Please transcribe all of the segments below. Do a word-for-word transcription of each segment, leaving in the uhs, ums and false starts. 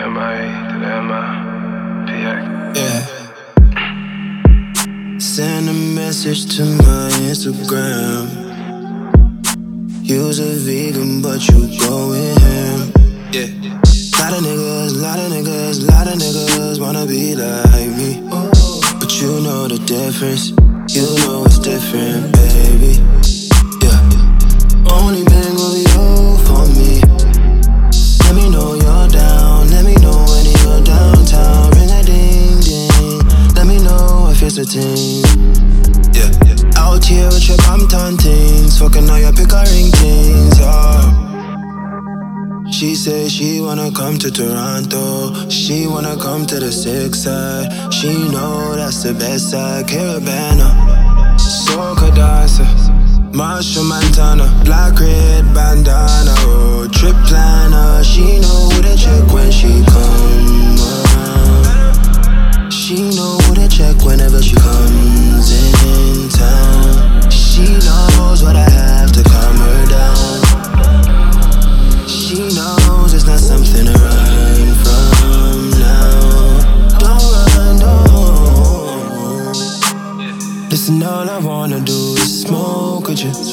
M I to the M I P X. Yeah. Send a message to my Instagram. You's a vegan, but you going ham. Yeah. Lot of niggas, lot of niggas, lot of niggas wanna be like me. But you know the difference. You know it's different, baby. Yeah. Only been will be you for me. Let me know you're down. Let me know when you're downtown. Ring a ding ding. Let me know if it's a thing. Yeah. Out here with your Brampton things. Fucking all your Pickering things, yeah. She say she wanna come to Toronto. She wanna come to the sick side. She know that's the best side. Carabana, soca dancer, Marshall Montana, black red bandana, oh, trip planner. She know who to check when she come around. She know who to check whenever she comes in town. She knows what I have to calm her down. She knows it's not something to run from now. Don't run, no. Listen, all I wanna do is smoke with you.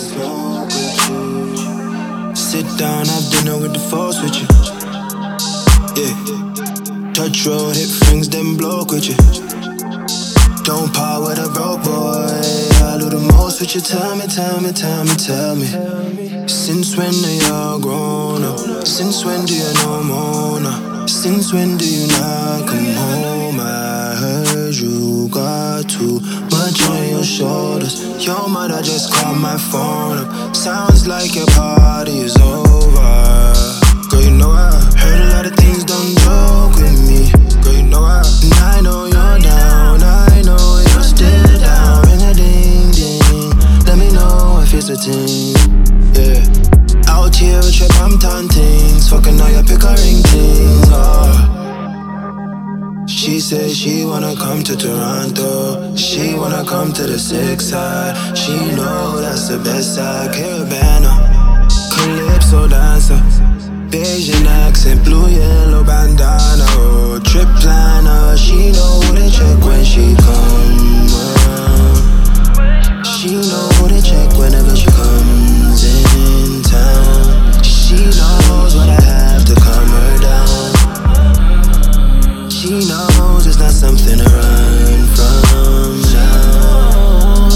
Sit down, have dinner with the force with you. Yeah. Touch road, hit rings, then block with you. Don't part with a broke boy. I do the most with you. Tell me, tell me, tell me, tell me. Since when are y'all grown up? Since when do you know Mona? Since when do you not come home? I heard you got too much on your shoulders. Your mother just called my phone up. Sounds like your party is over. Girl, you know I heard a lot of things, don't joke with me. Girl, you know I, and I know you're down. I know you're still down. Ring a ding ding. Let me know if it's a thing. Yeah. Out here with your Brampton things. Fucking all your Pickering things, oh. She say she wanna come to Toronto. She wanna come to the sick side. She know that's the best side. Carabana, Calypso dancer, Bayesian accent, blue yellow bandana, oh, trip planner. She know who to check when she come around. She know who to check whenever she comes in town. She knows what I have to calm her down. She knows it's not something to run from now.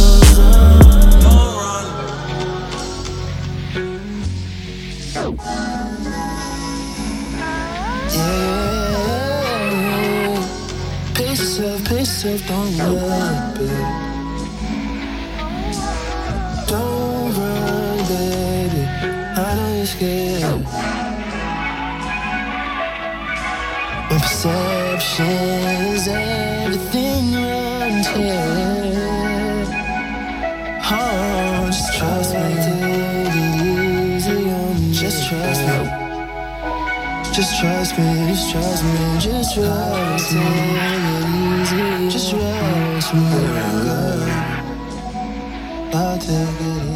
Yeah. Pace yourself, pace yourself, don't run, baby. Don't run, baby. I know you're scared. When perception's everything around here. Oh, just trust me, take it easy on me. Just trust me. Just trust me, just trust me, just trust me. Take it easy, just trust me, girl. I'll take it easy.